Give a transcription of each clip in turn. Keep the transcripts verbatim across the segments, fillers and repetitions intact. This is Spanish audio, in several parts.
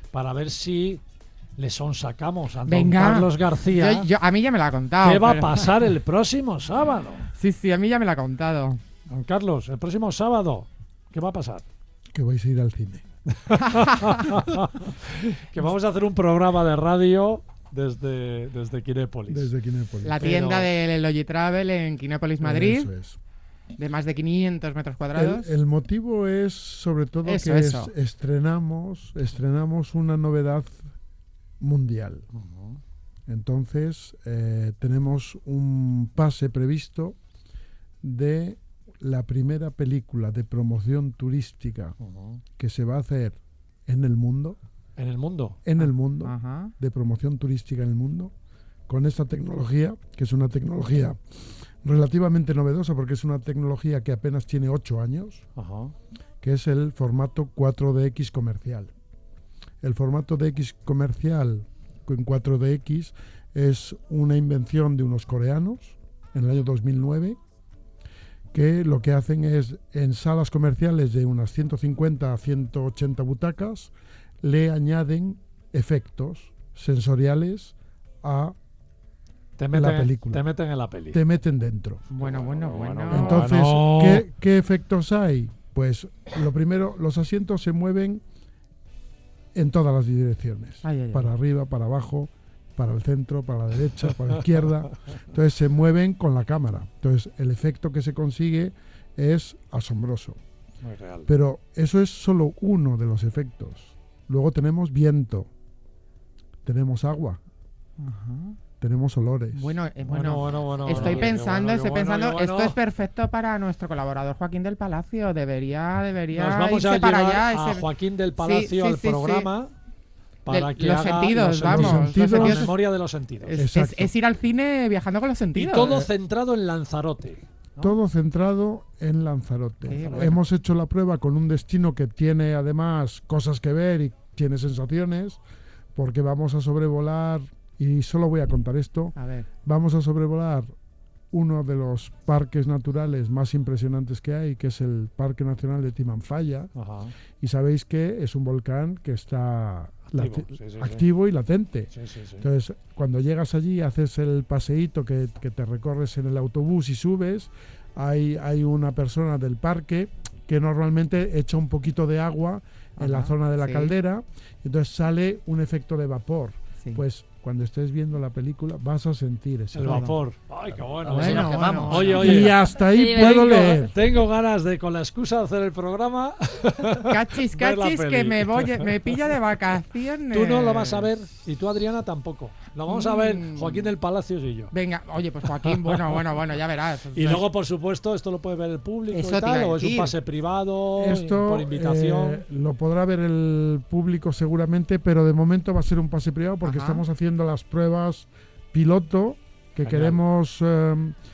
para ver si le sonsacamos a don Venga. Carlos García. Yo, yo, a mí ya me la ha contado. ¿Qué va pero... a pasar el próximo sábado? Sí, sí, a mí ya me la ha contado. Don Carlos, el próximo sábado, ¿qué va a pasar? Que vais a ir al cine. Que vamos a hacer un programa de radio desde, desde Kinépolis. Desde Kinépolis. La Pero- tienda de Logitravel en Kinépolis, Madrid, Eso es. de más de quinientos metros cuadrados. El, el motivo es sobre todo Eso, que eso. es- estrenamos, estrenamos una novedad mundial. Ujú. Entonces, eh, tenemos un pase previsto de la primera película de promoción turística Ujú. que se va a hacer en el mundo, En el mundo. en el mundo, Ajá. de promoción turística en el mundo, con esta tecnología, que es una tecnología relativamente novedosa porque es una tecnología que apenas tiene ocho años, Ajá. que es el formato cuatro D X comercial. El formato D X comercial en cuatro D X es una invención de unos coreanos en el año dos mil nueve, que lo que hacen es en salas comerciales de unas ciento cincuenta a ciento ochenta butacas le añaden efectos sensoriales a Te meten, la película. Te meten en la peli. te meten dentro. Bueno, bueno, Bueno, bueno. bueno. Entonces, no. ¿qué, qué efectos hay? Pues lo primero, los asientos se mueven en todas las direcciones. Ay, ay, ay. Para arriba, para abajo, para el centro, para la derecha, para la izquierda. Entonces se mueven con la cámara. Entonces el efecto que se consigue es asombroso. Muy real. Pero eso es solo uno de los efectos. Luego tenemos viento, tenemos agua, Ajá. tenemos olores. Bueno, eh, Bueno, bueno, bueno, bueno, estoy bueno, pensando, qué bueno, estoy qué bueno, pensando, qué bueno. esto es perfecto para nuestro colaborador Joaquín del Palacio. Debería, debería Nos vamos irse a para llevar allá. a ese- Joaquín del Palacio sí, al sí, sí. programa para De- que los haga sentidos, los vamos, los sentidos, sentidos. la memoria de los sentidos. Es, es- Exacto. es ir al cine viajando con los Y sentidos. todo centrado en Lanzarote. ¿no? Todo centrado en Lanzarote. Qué bueno. Hemos hecho la prueba con un destino que tiene además cosas que ver y tiene sensaciones, porque vamos a sobrevolar, y solo voy a contar esto, A ver, vamos a sobrevolar uno de los parques naturales más impresionantes que hay, que es el Parque Nacional de Timanfaya, Ajá. y sabéis que es un volcán que está Activo, late- sí, sí, sí. activo y latente. Sí, sí, sí. Entonces, cuando llegas allí, haces el paseíto que, que te recorres en el autobús y subes, hay, hay una persona del parque que normalmente echa un poquito de agua en la Ajá, zona de la sí. caldera, y entonces sale un efecto de vapor. sí. Pues cuando estés viendo la película vas a sentir ese El vapor. vapor. Ay, qué bueno. Bueno, Eso nos bueno, quemamos. bueno. Oye, oye. Y hasta ahí Qué puedo Tengo, leer. tengo ganas de, con la excusa de hacer el programa, Cachis, ver la cachis, que peli. me voy, me pilla de vacaciones. tú no lo vas a ver y tú, Adriana, tampoco. Lo vamos a ver Mm. Joaquín del Palacios y yo. Venga, oye, pues Joaquín, bueno, bueno, bueno, ya verás. Y luego, por supuesto, esto lo puede ver el público Eso y te iba tal, a o es un decir. pase privado, Esto por invitación. eh, lo podrá ver el público seguramente, pero de momento va a ser un pase privado porque Ajá. estamos haciendo las pruebas piloto que Genial. queremos eh,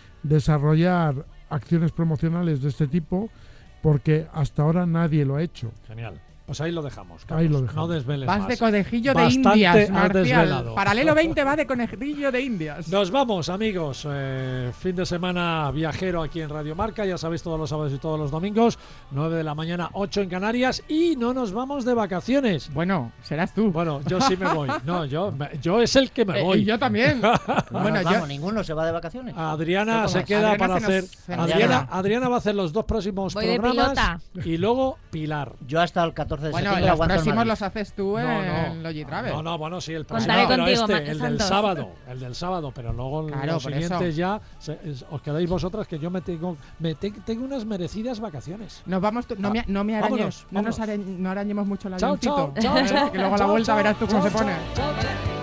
desarrollar acciones promocionales de este tipo porque hasta ahora nadie lo ha hecho. Genial. Pues ahí lo dejamos. Ahí Carlos. lo dejamos. No desveles Vas más. de conejillo de Bastante Indias, has Marcial. desvelado. Paralelo veinte va de conejillo de Indias. Nos vamos, amigos. Eh, fin de semana viajero aquí en Radio Marca. Ya sabéis, todos los sábados y todos los domingos. nueve de la mañana, ocho en Canarias. Y no nos vamos de vacaciones. Bueno, serás tú. Bueno, yo sí me voy. No, yo, me- yo es el que me Eh, voy. y yo también. No bueno, nos yo, vamos, ninguno se va de vacaciones. Adriana ¿Cómo se es? queda Adriana para se hacer. nos- se nos Adriana, queda. Adriana va a hacer los dos próximos Voy de programas. Y luego Pilar. Yo hasta el catorce de bueno, septiembre los aguanto en próximos Madrid. los haces tú en Logitravel. No, no, bueno, sí, el próximo. Contaré pero contigo, este, Marcos el del Santos. sábado. El del sábado, pero luego Claro, los por siguientes eso. ya se- es- os quedáis vosotras que yo me tengo, me te- tengo unas merecidas vacaciones. Nos vamos, tú- no, me, no me arañes, Vámonos, no nos vámonos. arañ- no arañemos mucho el Chao, chao, avioncito. chao, chao, que luego a la chao, vuelta chao, verás tú cómo chao, se pone. chao, chao, chao.